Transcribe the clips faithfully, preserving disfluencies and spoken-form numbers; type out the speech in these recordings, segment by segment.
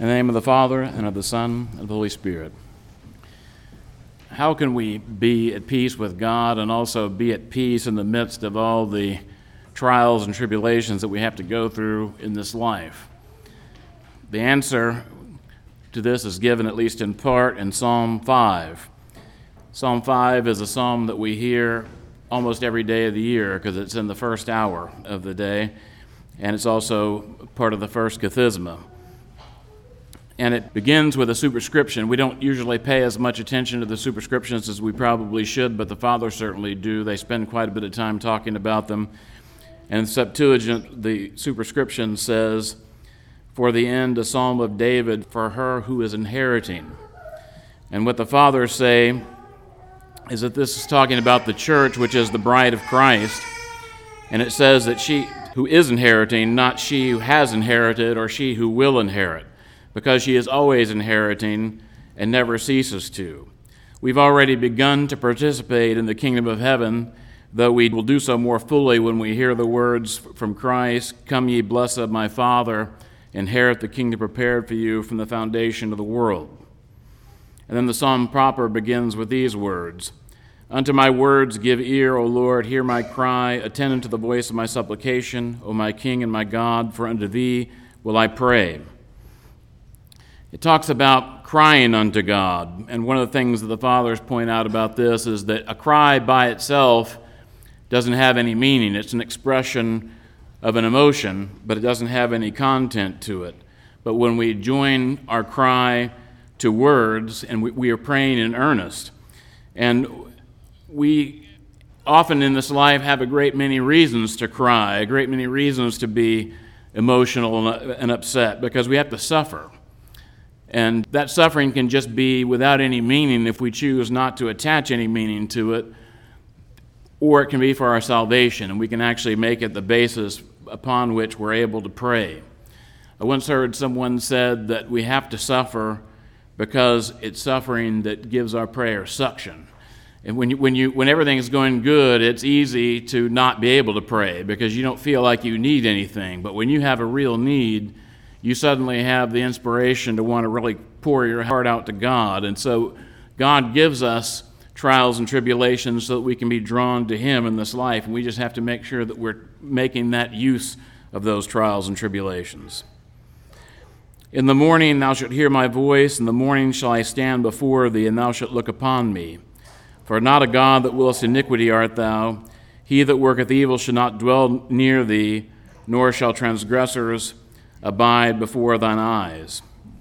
In the name of the Father, and of the Son, and of the Holy Spirit. How can we be at peace with God and also be at peace in the midst of all the trials and tribulations that we have to go through in this life? The answer to this is given, at least in part, in Psalm five. Psalm five is a psalm that we hear almost every day of the year because it's in the first hour of the day, and it's also part of the first Kathisma. And it begins with a superscription. We don't usually pay as much attention to the superscriptions as we probably should, but the fathers certainly do. They spend quite a bit of time talking about them. And in Septuagint, the superscription says, "For the end, a psalm of David for her who is inheriting." And what the fathers say is that this is talking about the church, which is the bride of Christ. And it says that she who is inheriting, not she who has inherited or she who will inherit, because she is always inheriting and never ceases to. We've already begun to participate in the kingdom of heaven, though we will do so more fully when we hear the words from Christ, "Come ye blessed of my Father, inherit the kingdom prepared for you from the foundation of the world." And then the psalm proper begins with these words, "Unto my words give ear, O Lord, hear my cry, attend unto the voice of my supplication, O my King and my God, for unto thee will I pray." It talks about crying unto God, and one of the things that the fathers point out about this is that a cry by itself doesn't have any meaning. It's an expression of an emotion, but it doesn't have any content to it. But when we join our cry to words, and we, we are praying in earnest, and we often in this life have a great many reasons to cry, a great many reasons to be emotional and upset, because we have to suffer. And that suffering can just be without any meaning if we choose not to attach any meaning to it, or it can be for our salvation, and we can actually make it the basis upon which we're able to pray. I once heard someone said that we have to suffer because it's suffering that gives our prayer suction. And when you, when you when everything's going good, it's easy to not be able to pray because you don't feel like you need anything. But when you have a real need, you suddenly have the inspiration to want to really pour your heart out to God. And so God gives us trials and tribulations so that we can be drawn to Him in this life. And we just have to make sure that we're making that use of those trials and tribulations. "In the morning thou shalt hear my voice, in the morning shall I stand before thee, and thou shalt look upon me. For not a God that willeth iniquity art thou. He that worketh evil shall not dwell near thee, nor shall transgressors abide before thine eyes."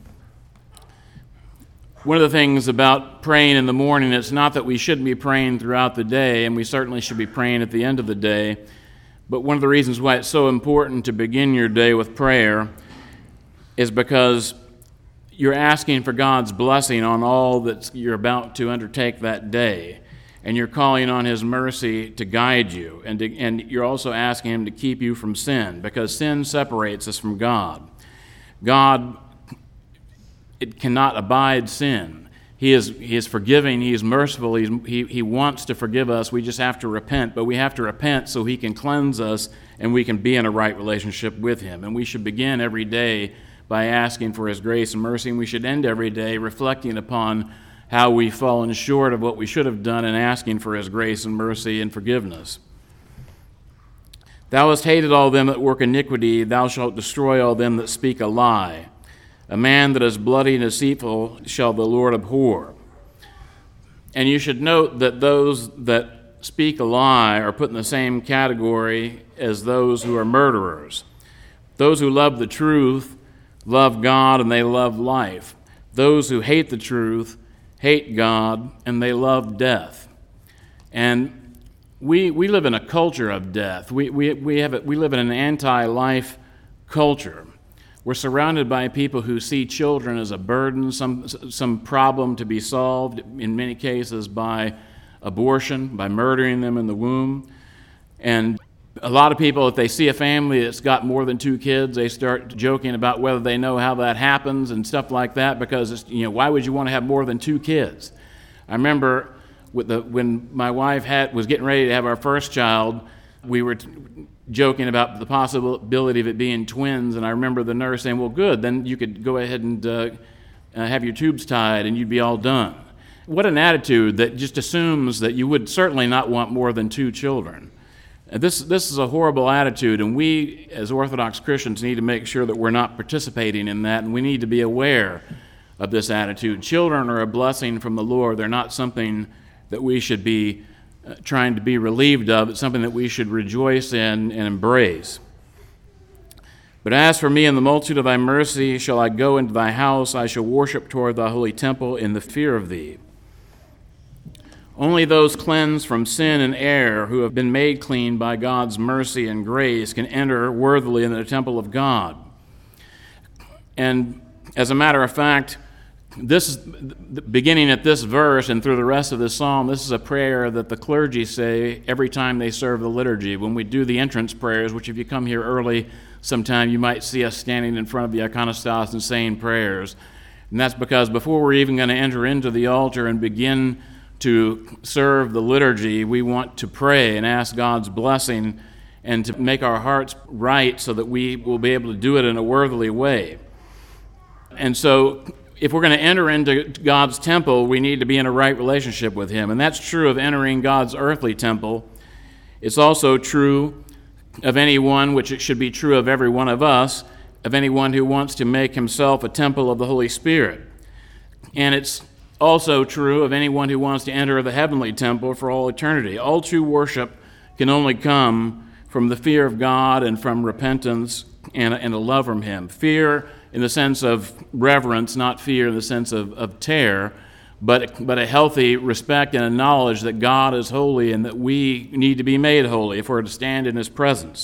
One of the things about praying in the morning, it's not that we shouldn't be praying throughout the day, and we certainly should be praying at the end of the day, but one of the reasons why it's so important to begin your day with prayer is because you're asking for God's blessing on all that you're about to undertake that day, and you're calling on His mercy to guide you, and, to, and you're also asking Him to keep you from sin, because sin separates us from God. God, it cannot abide sin. He is, he is forgiving, He is merciful, He's, he, he wants to forgive us. We just have to repent, but we have to repent so He can cleanse us and we can be in a right relationship with Him. And we should begin every day by asking for His grace and mercy, and we should end every day reflecting upon how we've fallen short of what we should have done and asking for His grace and mercy and forgiveness. "Thou hast hated all them that work iniquity, thou shalt destroy all them that speak a lie. A man that is bloody and deceitful shall the Lord abhor." And you should note that those that speak a lie are put in the same category as those who are murderers. Those who love the truth love God and they love life. Those who hate the truth hate God, and they love death. And we we live in a culture of death. We we we have a, we live in an anti-life culture. We're surrounded by people who see children as a burden, some some problem to be solved, in many cases by abortion, by murdering them in the womb. And a lot of people, if they see a family that's got more than two kids, they start joking about whether they know how that happens and stuff like that, because it's, you know, why would you want to have more than two kids? I remember with the, when my wife had was getting ready to have our first child, we were joking about the possibility of it being twins, and I remember the nurse saying, well, good, then you could go ahead and uh, uh, have your tubes tied and you'd be all done. What an attitude that just assumes that you would certainly not want more than two children. This, this is a horrible attitude, and we as Orthodox Christians need to make sure that we're not participating in that, and we need to be aware of this attitude. Children are a blessing from the Lord. They're not something that we should be uh, trying to be relieved of. It's something that we should rejoice in and embrace. But as for me, in the multitude of thy mercy shall I go into thy house. I shall worship toward thy holy temple in the fear of thee. Only those cleansed from sin and error who have been made clean by God's mercy and grace can enter worthily in the temple of God. And as a matter of fact, this is beginning at this verse and through the rest of this psalm, this is a prayer that the clergy say every time they serve the liturgy. When we do the entrance prayers, which if you come here early sometime, you might see us standing in front of the iconostas and saying prayers. And that's because before we're even going to enter into the altar and begin to serve the liturgy, we want to pray and ask God's blessing and to make our hearts right so that we will be able to do it in a worthily way. And so if we're going to enter into God's temple, we need to be in a right relationship with Him. And that's true of entering God's earthly temple. It's also true of anyone, which it should be true of every one of us, of anyone who wants to make himself a temple of the Holy Spirit. And it's also true of anyone who wants to enter the heavenly temple for all eternity. All true worship can only come from the fear of God and from repentance and, and a love from Him. Fear in the sense of reverence, not fear in the sense of, of terror, but, but a healthy respect and a knowledge that God is holy and that we need to be made holy if we're to stand in His presence.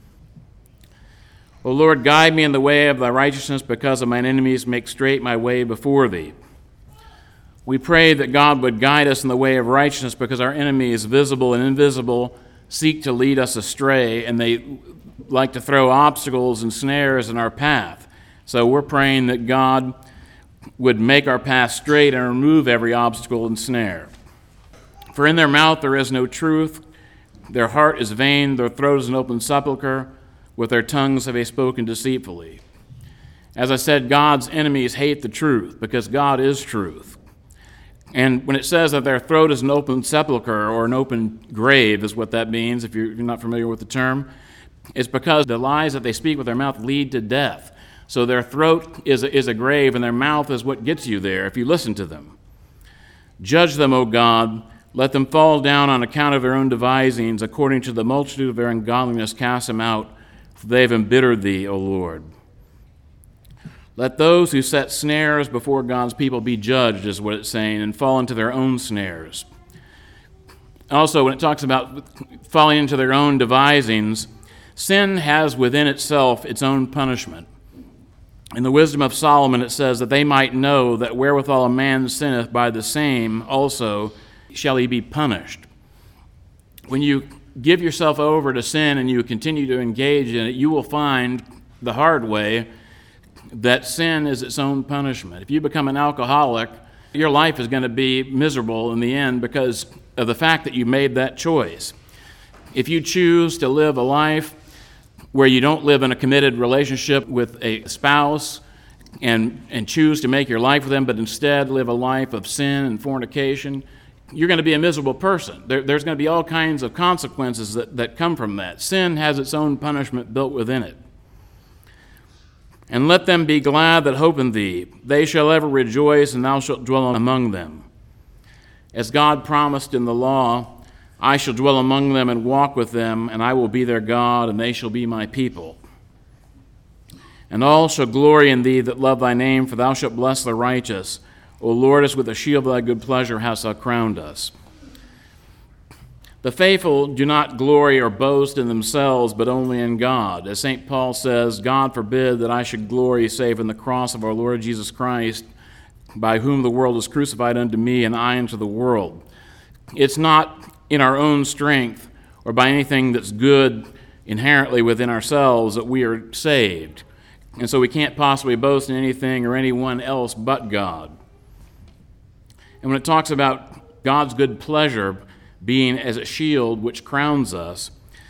O Lord, guide me in the way of thy righteousness because of mine enemies. Make straight my way before thee. We pray that God would guide us in the way of righteousness because our enemies, visible and invisible, seek to lead us astray, and they like to throw obstacles and snares in our path. So we're praying that God would make our path straight and remove every obstacle and snare. For in their mouth there is no truth, their heart is vain, their throat is an open sepulchre, with their tongues have they spoken deceitfully. As I said, God's enemies hate the truth because God is truth. And when it says that their throat is an open sepulchre or an open grave is what that means, if you're not familiar with the term, it's because the lies that they speak with their mouth lead to death. So their throat is a, is a grave, and their mouth is what gets you there if you listen to them. Judge them, O God. Let them fall down on account of their own devisings. According to the multitude of their ungodliness, cast them out, for they have embittered thee, O Lord. Let those who set snares before God's people be judged, is what it's saying, and fall into their own snares. Also, when it talks about falling into their own devisings, sin has within itself its own punishment. In the wisdom of Solomon, it says that they might know that wherewithal a man sinneth, by the same also shall he be punished. When you give yourself over to sin and you continue to engage in it, you will find the hard way that sin is its own punishment. If you become an alcoholic, your life is going to be miserable in the end because of the fact that you made that choice. If you choose to live a life where you don't live in a committed relationship with a spouse and, and choose to make your life with them, but instead live a life of sin and fornication, you're going to be a miserable person. There, there's going to be all kinds of consequences that, that come from that. Sin has its own punishment built within it. And let them be glad that hope in thee. They shall ever rejoice, and thou shalt dwell among them. As God promised in the law, I shall dwell among them and walk with them, and I will be their God, and they shall be my people. And all shall glory in thee that love thy name, for thou shalt bless the righteous. O Lord, as with the shield of thy good pleasure hast thou crowned us. The faithful do not glory or boast in themselves, but only in God. As Saint Paul says, God forbid that I should glory save in the cross of our Lord Jesus Christ, by whom the world is crucified unto me, and I unto the world. It's not in our own strength or by anything that's good inherently within ourselves that we are saved. And so we can't possibly boast in anything or anyone else but God. And when it talks about God's good pleasure being as a shield which crowns us,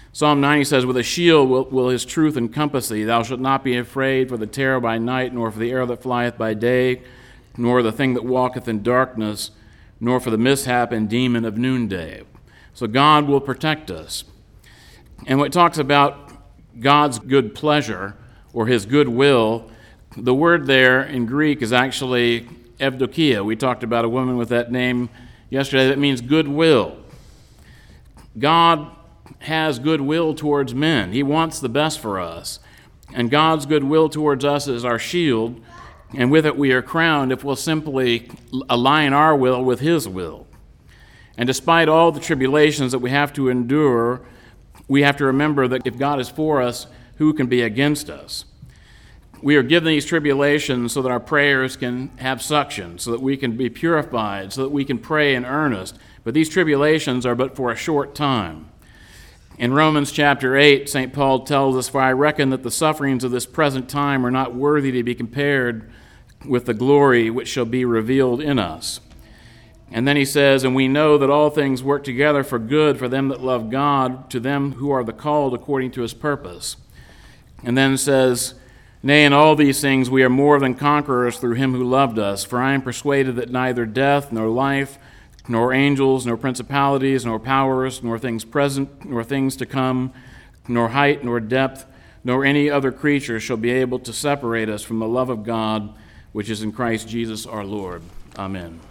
Psalm ninety says, with a shield will, will his truth encompass thee. Thou shalt not be afraid for the terror by night, nor for the arrow that flieth by day, nor the thing that walketh in darkness, nor for the mishap and demon of noonday. So God will protect us. And when it talks about God's good pleasure or his good will, the word there in Greek is actually evdokia. We talked about a woman with that name yesterday. That means goodwill. God has goodwill towards men. He wants the best for us. And God's goodwill towards us is our shield, and with it we are crowned if we'll simply align our will with his will. And despite all the tribulations that we have to endure, we have to remember that if God is for us, who can be against us? We are given these tribulations so that our prayers can have suction, so that we can be purified, so that we can pray in earnest. But these tribulations are but for a short time. In Romans chapter eight, Saint Paul tells us, for I reckon that the sufferings of this present time are not worthy to be compared with the glory which shall be revealed in us. And then he says, and we know that all things work together for good for them that love God, to them who are the called according to his purpose. And then says, nay, in all these things we are more than conquerors through him who loved us. For I am persuaded that neither death, nor life, nor angels, nor principalities, nor powers, nor things present, nor things to come, nor height, nor depth, nor any other creature shall be able to separate us from the love of God, which is in Christ Jesus our Lord. Amen.